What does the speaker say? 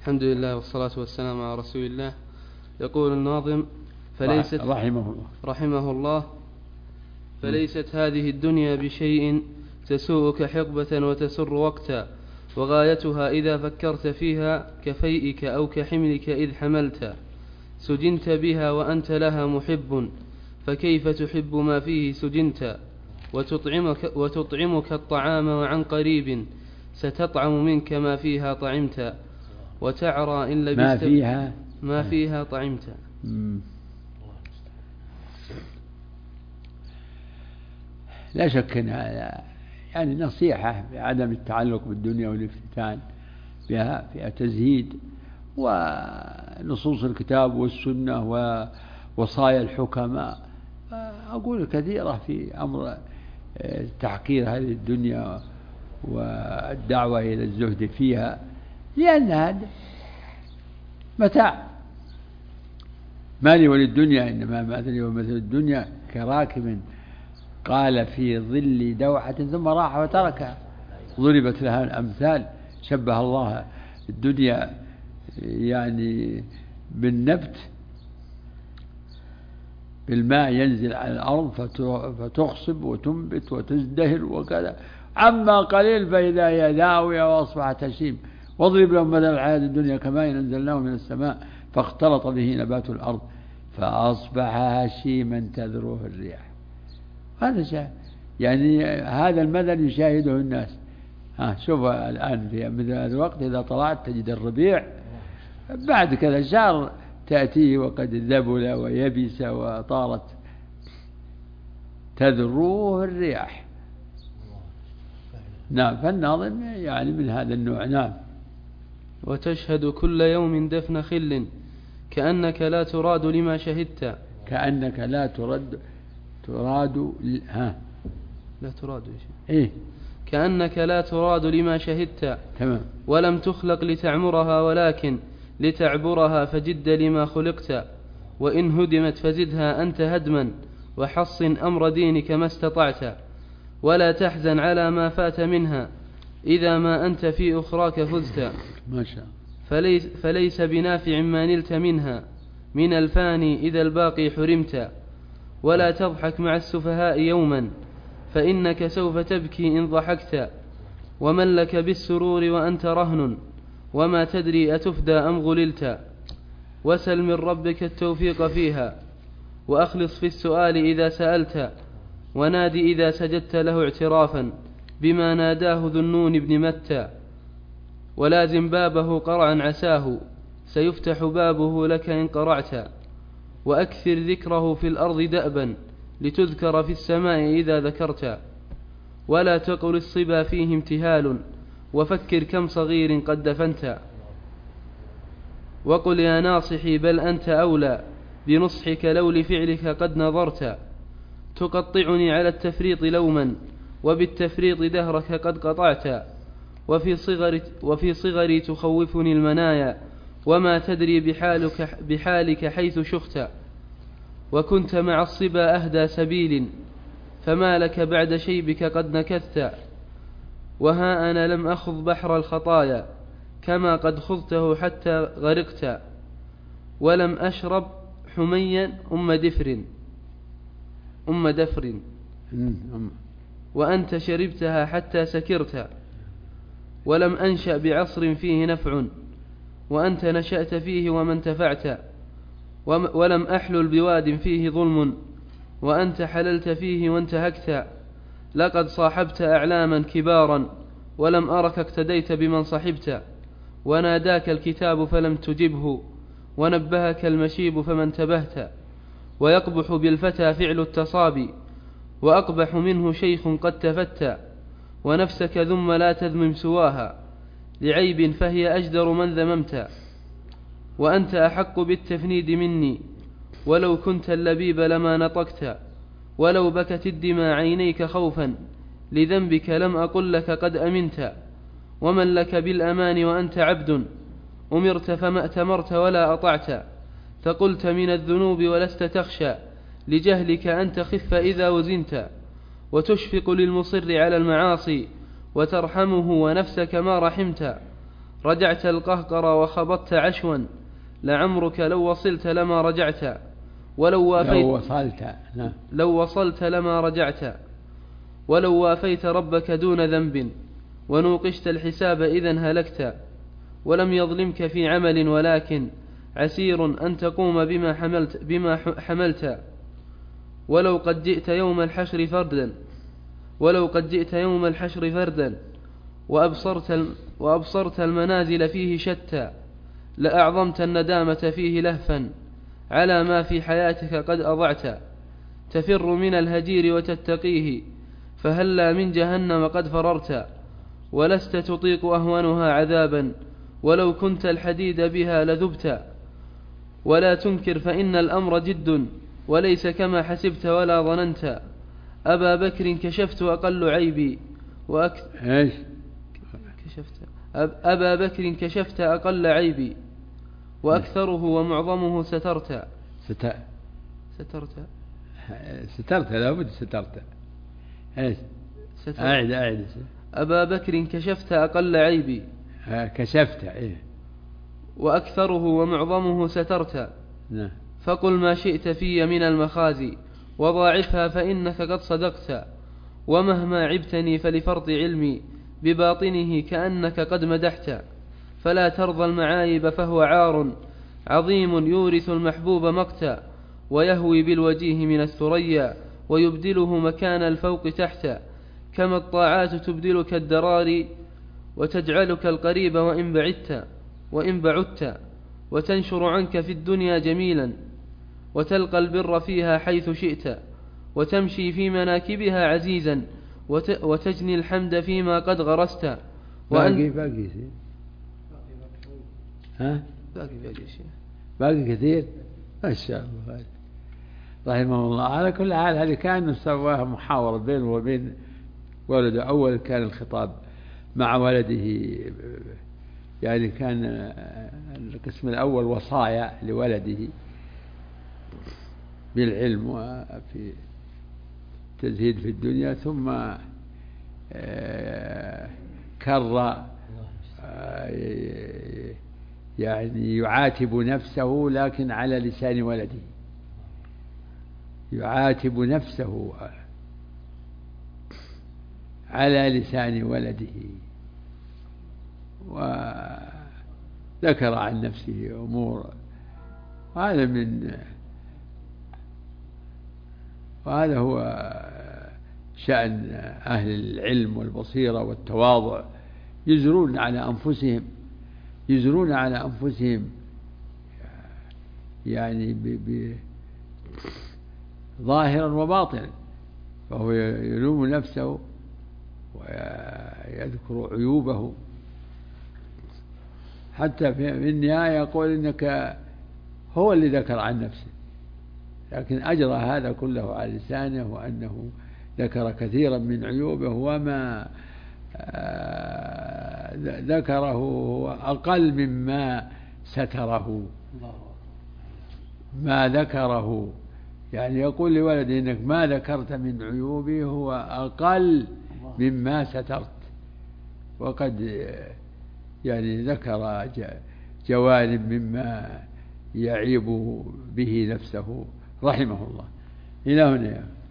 الحمد لله والصلاة والسلام على رسول الله. يقول الناظم فليست رحمه الله فليست هذه الدنيا بشيء تسوءك حقبة وتسر وقتا، وغايتها إذا فكرت فيها كفيئك أو كحملك إذ حملت، سجنت بها وأنت لها محب، فكيف تحب ما فيه سجنت، وتطعمك الطعام وعن قريب ستطعم منك ما فيها طعمت، وتعرى إن لبست ما فيها طعمت. لا شك أن هذا يعني نصيحة بعدم التعلق بالدنيا والافتتان بها في تزهيد، ونصوص الكتاب والسنة ووصايا الحكماء أقول كثيرة في أمر تحقير هذه الدنيا والدعوة إلى الزهد فيها، لأن هذا متاع. ما لي وللدنيا إنما مثلي ومثل الدنيا كراكب قال في ظل دوحة ثم راح وتركها، ضربت لها الأمثال. شبه الله الدنيا يعني بالنبت، بالماء ينزل على الأرض فتخصب وتنبت وتزدهر وكذا، عما قليل فإذا هي ذاوية وأصبحت هشيم. واضرب لهم مثل الحياة الدنيا كماء أنزلناه من السماء فاختلط به نبات الأرض فأصبح هشيما تذروه الرياح. هذا يعني هذا المثل يشاهده الناس. شوف الآن في مثل هذا الوقت إذا طلعت تجد الربيع بعد كذا شهر تأتيه وقد ذبل ويبس وطارت تذروه الرياح. نعم، فالناظم يعني من هذا النوع. نعم. وتشهد كل يوم دفن خل كأنك لا تراد لما شهدت. كأنك لا تراد لا تراد إيه؟ كأنك لا تراد لما شهدت. تمام. ولم تخلق لتعمرها ولكن لتعبرها، فجد لما خلقت. وإن هدمت فزدها أنت هدما، وحصن أمر دينك ما استطعت. ولا تحزن على ما فات منها، إذا ما أنت في أخراك فزت. ما شاء. فليس بنافع ما نلت منها، من الفاني إذا الباقي حرمت. ولا تضحك مع السفهاء يوما، فإنك سوف تبكي إن ضحكت. ومن لك بالسرور وأنت رهن، وما تدري أتفدى أم غللت. وسل من ربك التوفيق فيها، وأخلص في السؤال إذا سألت. ونادي إذا سجدت له اعترافا بما ناداه ذو النون بن متى. ولازم بابه قرعا عساه، سيفتح بابه لك إن قرعت. وأكثر ذكره في الأرض دأبا، لتذكر في السماء إذا ذكرت. ولا تقل الصبا فيه امتهال، وفكر كم صغير قد دفنت. وقل يا ناصحي بل أنت أولى، بنصحك لو لفعلك قد نظرت. تقطعني على التفريط لوما، وبالتفريط دهرك قد قطعت. وفي صغري تخوفني المنايا، وما تدري بحالك حيث شخت. وكنت مع الصبا أهدى سبيل، فما لك بعد شيبك قد نكثت. وها أنا لم أخض بحر الخطايا، كما قد خضته حتى غرقت. ولم أشرب حميا أم دفر وأنت شربتها حتى سكرت. ولم أنشأ بعصر فيه نفع، وأنت نشأت فيه وما انتفعت. ولم أحلل بواد فيه ظلم، وأنت حللت فيه وانتهكت. لقد صاحبت أعلاما كبارا، ولم أرك اقتديت بمن صحبت. وناداك الكتاب فلم تجبه، ونبهك المشيب فما انتبهت. ويقبح بالفتى فعل التصابي، وأقبح منه شيخ قد تفتى. ونفسك ذم لا تذمم سواها، لعيب فهي أجدر من ذممت. وأنت أحق بالتفنيد مني، ولو كنت اللبيب لما نطقت. ولو بكت الدماء عينيك خوفا، لذنبك لم أقل لك قد أمنت. ومن لك بالأمان وأنت عبد، أمرت فما أتمرت ولا أطعت. فقلت من الذنوب ولست تخشى، لجهلك أن تخف إذا وزنت. وتشفق للمصر على المعاصي، وترحمه ونفسك ما رحمت. رجعت القهقر وخبطت عشوا، لعمرك لو وصلت لما رجعت، ولو وافيت لو وصلت لما رجعت، ولو وافيت ربك دون ذنب، ونوقشت الحساب إذن هلكت، ولم يظلمك في عمل ولكن عسير أن تقوم بما حملت، ولو قد جئت يوم الحشر فردا وأبصرت المنازل فيه شتى، لأعظمت الندامة فيه لهفا على ما في حياتك قد أضعت، تفر من الهجير وتتقيه، فهلا من جهنم قد فررت، ولست تطيق أهونها عذابا، ولو كنت الحديد بها لذبت، ولا تنكر فإن الأمر جد، وليس كما حسبت ولا ظننت، أبا بكر كشفت أقل عيبي أبا بكر كشفت أقل عيبي، وأكثره ومعظمه سترت لابد سترت. أعد. أبا بكر كشفت أقل عيبي كشفت وأكثره ومعظمه سترت، فقل ما شئت في من المخازي، وضاعفها فإنك قد صدقت، ومهما عبتني فلفرط علمي بباطنه كأنك قد مدحت، فلا ترضى المعايب فهو عار عظيم يورث المحبوب مقتا، ويهوي بالوجيه من الثريا ويبدله مكان الفوق تحت، كما الطاعات تبدلك الدراري وتجعلك القريب وإن بعدت، وتنشر عنك في الدنيا جميلا، وتلقى البر فيها حيث شئت، وتمشي في مناكبها عزيزا، وتجني الحمد فيما قد غرست. باقي كثير ما شاء الله رحمه الله. على كل حال هذه كان سواها محاورة بينه وبين ولده. أول كان الخطاب مع ولده، يعني كان القسم الأول وصايا لولده بالعلم وفي التزهيد في الدنيا، ثم كر يعني يعاتب نفسه لكن على لسان ولده، يعاتب نفسه على لسان ولده، وذكر عن نفسه أمور. وهذا هو شأن أهل العلم والبصيرة والتواضع، يزرون على أنفسهم يعني ظاهرا وباطنا، فهو يلوم نفسه ويذكر عيوبه، حتى في النهاية يقول إنك هو اللي ذكر عن نفسه، لكن أجرى هذا كله على لسانه، وأنه ذكر كثيرا من عيوبه، وما ذكره هو أقل مما ستره، ما ذكره. يعني يقول لولده إنك ما ذكرت من عيوبي هو أقل مما سترت، وقد يعني ذكر جوانب مما يعيب به نفسه رحمه الله. إلى هنا.